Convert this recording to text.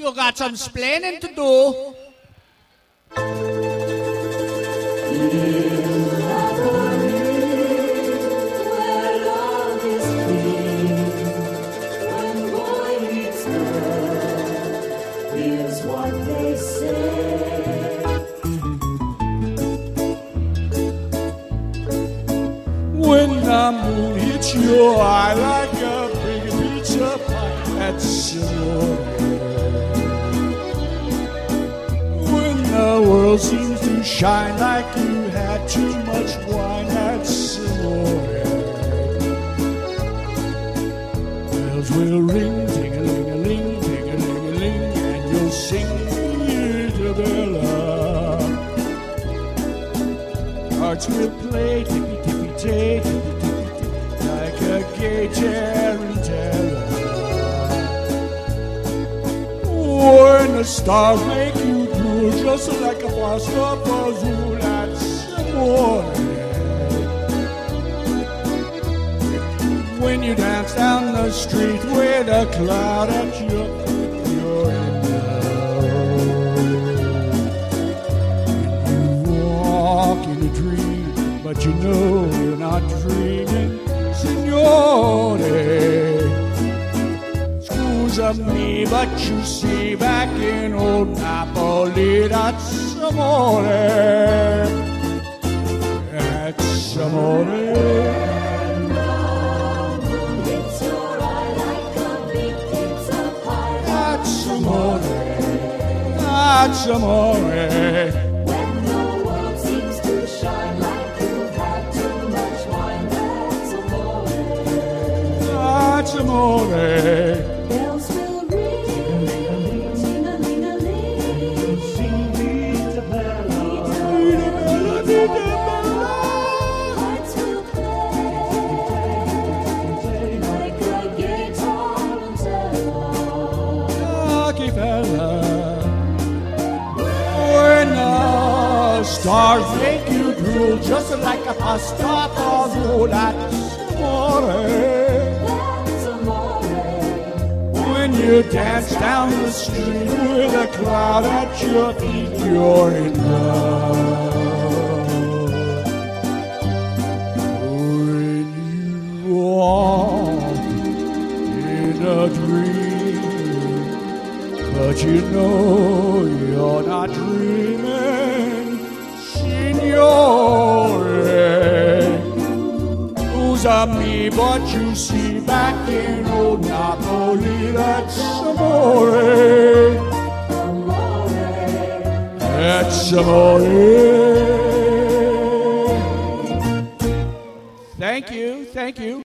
You got some splaining to do. What they say. When the moon hits your eye like a big pizza pie, that's amore. When the world seems to shine like you had too much wine, that's amore. Bells will ring, ting-a-ling-a-ling, ting-a-ling-a-ling, and you'll sing Isabella. Hearts will play tippy-tippy-tay, tippy-tippy-tay, like a gay tarantella. When the stars make you drool, just like a pasta puzzle, that's amore. When you dance down the street with a cloud at your feet, you're in love. When you walk in a dream, but you know you're not dreaming, signore. Scusa me, but you see, back in old Napoli, that's amore. That's amore. That's amore. When the world seems to shine like you've had too much wine, that's amore. That's amore. Bells will ring, ting-a-ling-a-ling, sing Isabella. Hearts will play like a gay tarantella. Lucky fella. When the stars make you drool, just like a pasta puzzle, that's amore. That's amore. When you dance down the street with a cloud at your feet, you're in love. When you walk in a dream, but you know you're not dreaming, signore. Scusa me, but you see, back in old Napoli, that's amore. That's amore. Thank you, thank you.